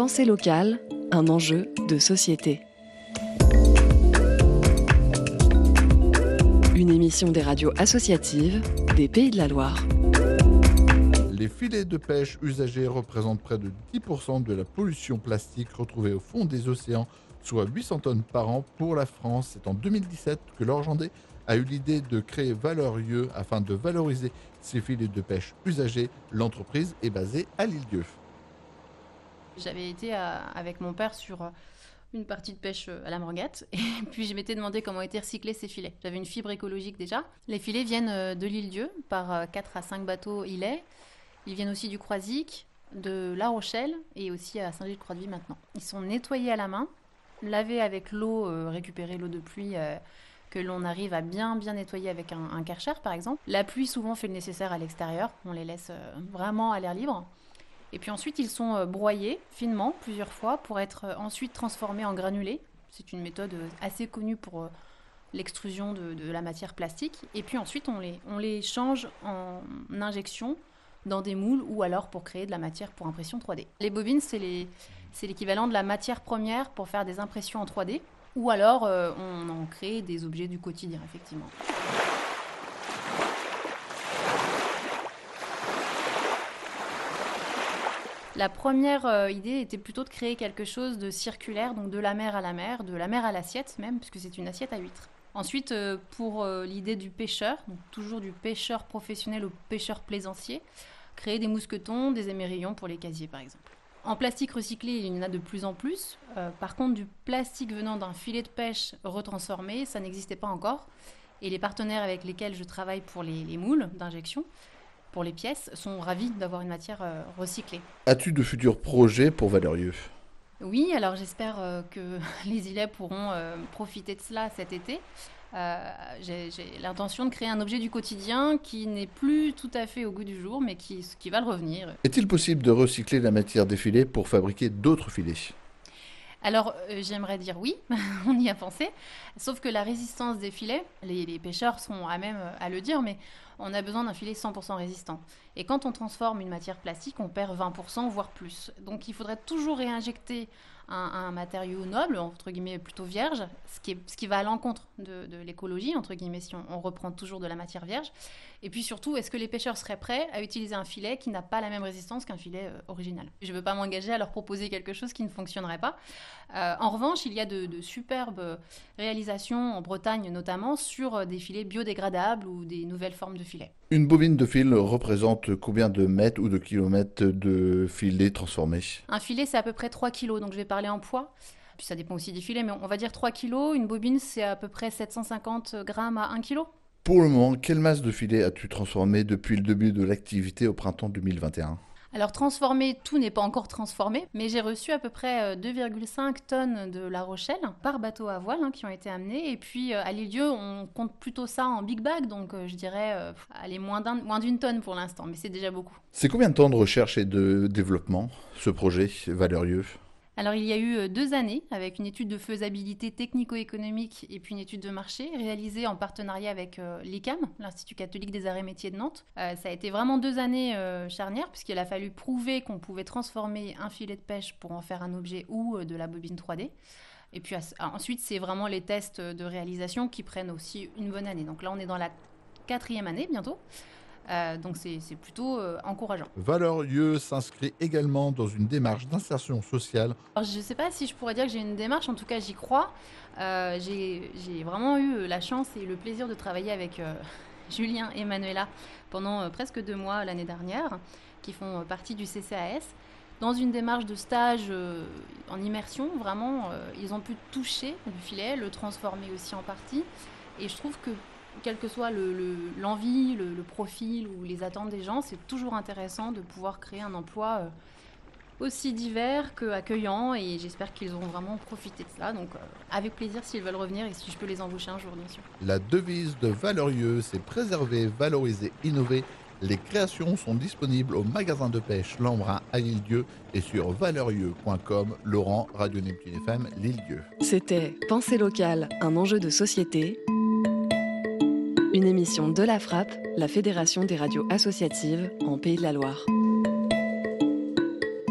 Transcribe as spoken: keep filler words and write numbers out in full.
Pensée locale, un enjeu de société. Une émission des radios associatives des Pays de la Loire. Les filets de pêche usagés représentent près de dix pour cent de la pollution plastique retrouvée au fond des océans, soit huit cents tonnes par an pour la France. C'est en deux mille dix-sept que Laure Jandet a eu l'idée de créer Valorieux afin de valoriser ces filets de pêche usagés. L'entreprise est basée à l'Île-d'Yeu. J'avais été à, avec mon père sur une partie de pêche à la Morgate et puis je m'étais demandé comment étaient recyclés ces filets. J'avais une fibre écologique déjà. Les filets viennent de l'Île-d'Yeu par quatre à cinq bateaux îlets. Ils viennent aussi du Croisic, de La Rochelle et aussi à Saint-Gilles-Croix-de-Vie maintenant. Ils sont nettoyés à la main, lavés avec l'eau, euh, récupérer l'eau de pluie euh, que l'on arrive à bien bien nettoyer avec un, un Karcher par exemple. La pluie souvent fait le nécessaire à l'extérieur, on les laisse euh, vraiment à l'air libre. Et puis ensuite ils sont euh, broyés finement plusieurs fois pour être euh, ensuite transformés en granulés. C'est une méthode euh, assez connue pour euh, l'extrusion de, de la matière plastique. Et puis ensuite on les, on les change en injection dans des moules ou alors pour créer de la matière pour impression trois D. Les bobines, c'est, les, c'est l'équivalent de la matière première pour faire des impressions en trois D ou alors euh, on en crée des objets du quotidien, effectivement. La première euh, idée était plutôt de créer quelque chose de circulaire, donc de la mer à la mer, de la mer à l'assiette même, puisque c'est une assiette à huîtres. Ensuite, euh, pour euh, l'idée du pêcheur, donc toujours du pêcheur professionnel au pêcheur plaisancier, créer des mousquetons, des émerillons pour les casiers par exemple. En plastique recyclé, il y en a de plus en plus. Euh, par contre, du plastique venant d'un filet de pêche retransformé, ça n'existait pas encore. Et les partenaires avec lesquels je travaille pour les, les moules d'injection, pour les pièces, sont ravis d'avoir une matière euh, recyclée. As-tu de futurs projets pour Valorieux ? Oui, alors j'espère euh, que les îlets pourront euh, profiter de cela cet été. Euh, j'ai, j'ai l'intention de créer un objet du quotidien qui n'est plus tout à fait au goût du jour, mais qui, qui va le revenir. Est-il possible de recycler la matière des filets pour fabriquer d'autres filets ? Alors, euh, j'aimerais dire oui, on y a pensé, sauf que la résistance des filets, les, les pêcheurs sont à même à le dire, mais on a besoin d'un filet cent pour cent résistant. Et quand on transforme une matière plastique, on perd vingt pour cent, voire plus. Donc il faudrait toujours réinjecter un, un matériau noble, entre guillemets plutôt vierge, ce qui, est, ce qui va à l'encontre de, de l'écologie, entre guillemets, si on, on reprend toujours de la matière vierge. Et puis surtout, est-ce que les pêcheurs seraient prêts à utiliser un filet qui n'a pas la même résistance qu'un filet euh, original ? Je ne veux pas m'engager à leur proposer quelque chose qui ne fonctionnerait pas. Euh, en revanche, il y a de, de superbes réalisations en Bretagne notamment sur des filets biodégradables ou des nouvelles formes de filets. Une bobine de fil représente combien de mètres ou de kilomètres de filets transformés ? Un filet, c'est à peu près trois kilos, donc je vais parler en poids. Puis ça dépend aussi des filets, mais on va dire trois kilos. Une bobine, c'est à peu près sept cent cinquante grammes à un kilo. Pour le moment, quelle masse de filets as-tu transformé depuis le début de l'activité au printemps deux mille vingt et un ? Alors transformé, tout n'est pas encore transformé, mais j'ai reçu à peu près deux virgule cinq tonnes de La Rochelle par bateau à voile hein, qui ont été amenés. Et puis euh, à l'Île-d'Yeu, on compte plutôt ça en big bag, donc euh, je dirais euh, allez, moins, d'un, moins d'une tonne pour l'instant, mais c'est déjà beaucoup. C'est combien de temps de recherche et de développement, ce projet Valorieux ? Alors il y a eu deux années avec une étude de faisabilité technico-économique et puis une étude de marché réalisée en partenariat avec euh, l'I C A M, l'Institut catholique des arts et métiers de Nantes. Euh, ça a été vraiment deux années euh, charnières puisqu'il a fallu prouver qu'on pouvait transformer un filet de pêche pour en faire un objet ou euh, de la bobine trois D. Et puis à, ensuite c'est vraiment les tests de réalisation qui prennent aussi une bonne année. Donc là on est dans la quatrième année bientôt. Euh, donc c'est, c'est plutôt euh, encourageant. Valorieux s'inscrit également dans une démarche d'insertion sociale. Alors, je ne sais pas si je pourrais dire que j'ai une démarche, en tout cas j'y crois. Euh, j'ai, j'ai vraiment eu la chance et le plaisir de travailler avec euh, Julien et Manuela pendant euh, presque deux mois l'année dernière, qui font euh, partie du C C A S. Dans une démarche de stage euh, en immersion, vraiment, euh, ils ont pu toucher le filet, le transformer aussi en partie. Et je trouve que quel que soit le, le, l'envie, le, le profil ou les attentes des gens, c'est toujours intéressant de pouvoir créer un emploi euh, aussi divers qu'accueillant et j'espère qu'ils auront vraiment profité de cela. Donc euh, avec plaisir s'ils veulent revenir et si je peux les embaucher un jour, bien sûr. La devise de Valorieux, c'est préserver, valoriser, innover. Les créations sont disponibles au magasin de pêche L'Embrun à l'Île-d'Yeu et sur valorieux point com. Laurent, Radio Neptune F M, l'Île-d'Yeu. C'était Pensée locale, un enjeu de société. Une émission de la Frappe, la Fédération des radios associatives en Pays de la Loire.